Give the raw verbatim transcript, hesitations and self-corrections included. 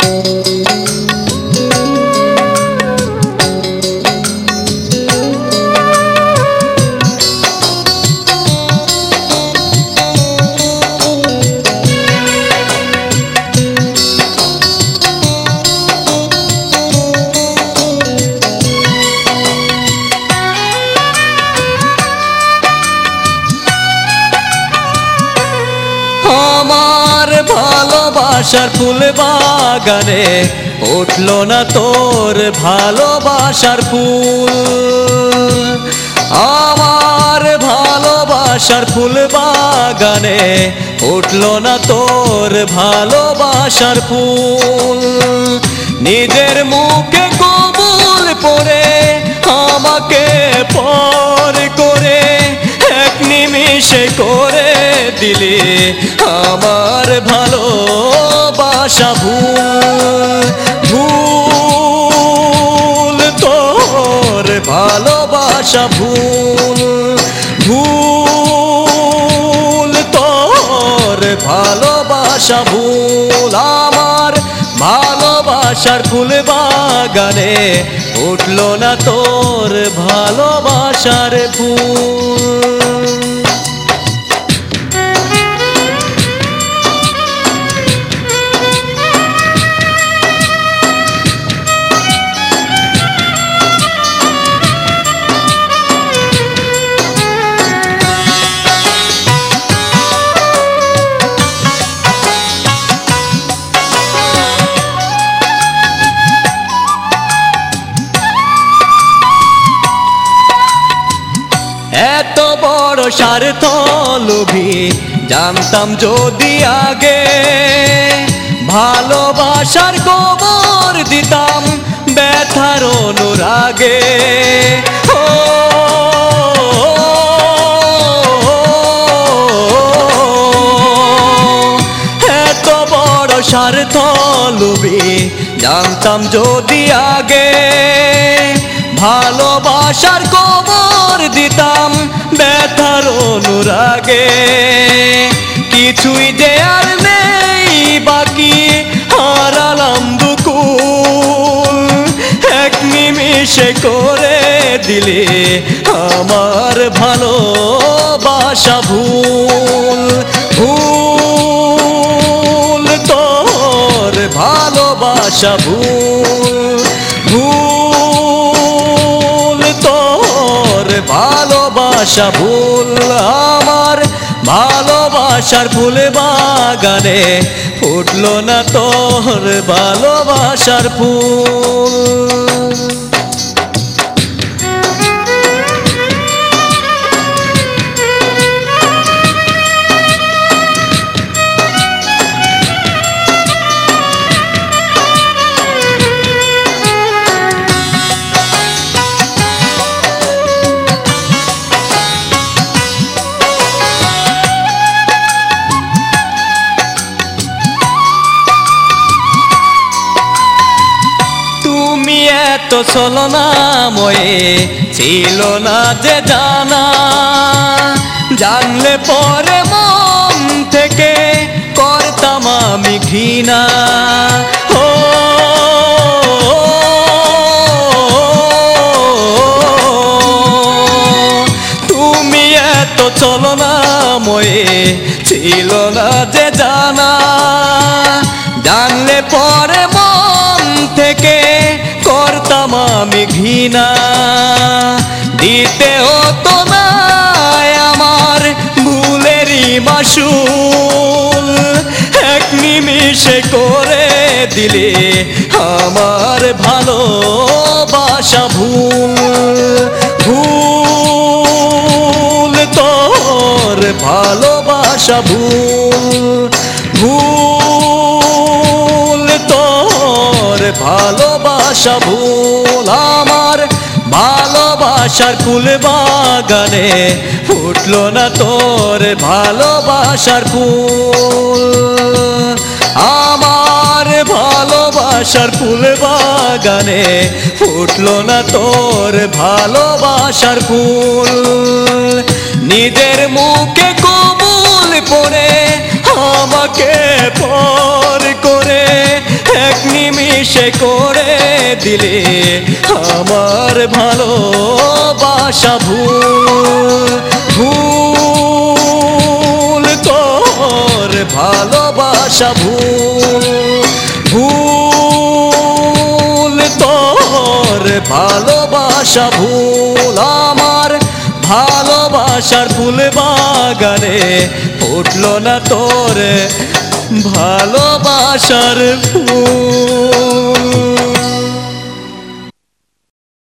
আমার ভালোবাসার ফুল বাগানে উঠলো না তোর ভালোবাসার ফুল। আমার ভালোবাসার ফুল বাগানে উঠলো না তোর ভালোবাসার ফুল। নিজের মুখে কবুল পড়ে আমাকে পর করে এক নিমিষে করে দিলে আমার ভালোবাসা ভুল। ভুল তোর ভালোবাসা ভুল। ভুল তোর ভালোবাসা ভুল। আমার ভালোবাসার ফুল বাগানে উঠলো না তোর ভালোবাসার ফুল। এত বড় স্বার্থ লোভী জানতাম যদি আগে, ভালোবাসার কবর দিতাম ব্যথার অনুরাগে। ও এত বড় স্বার্থ লোভী জানতাম যদি আগে, ভালোবাসার কবর দিতাম ব্যথার অনুরাগে। কিছুই যে আর নেই বাকি হারালাম দুকুল, এক নিমিষে করে দিলে আমার ভালোবাসা ভুল। ভুল তোর ভালোবাসা ভুল। ভুল তোর ভালোবাসা ভুল। আমার ভালোবাসার ফুল বাগানে ফুটলো না তোর ভালোবাসার ফুল। এত ছলনাময়ে ছিল না যে জানা, জানলে পরে মন থেকে করতাম আমি ঘৃণা। ও তুমি এত ছলনাময়ে ছিল না যে জানা, জানলে পরে মন থেকে করতাম আমি ঘৃণা। দিতে হতো না আমার ভুলেরই মাসুল, এক নিমিষে করে দিলে আমার ভালোবাসা ভুল। ভুল তোর ভালোবাসা ভুল। ভুল তোর ভালোবাসা ভুল। আমার ভালোবাসার ফুল বাগানে ফুটলো না তোর ভালোবাসার ফুল। আমার ভালোবাসার ফুল বাগানে ফুটলো না তোর ভালোবাসার ফুল। নিজের মুখে কবুল পড়ে আমাকে পর করে এক সে করে দিলে আমার ভালোবাসা ভুল ভুল তোর ভালোবাসা ভুল ভুল তোর ভালোবাসা ভুল আমার ভালোবাসার ফুল বাগানে ফুটলো না তোর ভালোবাসার ফুল।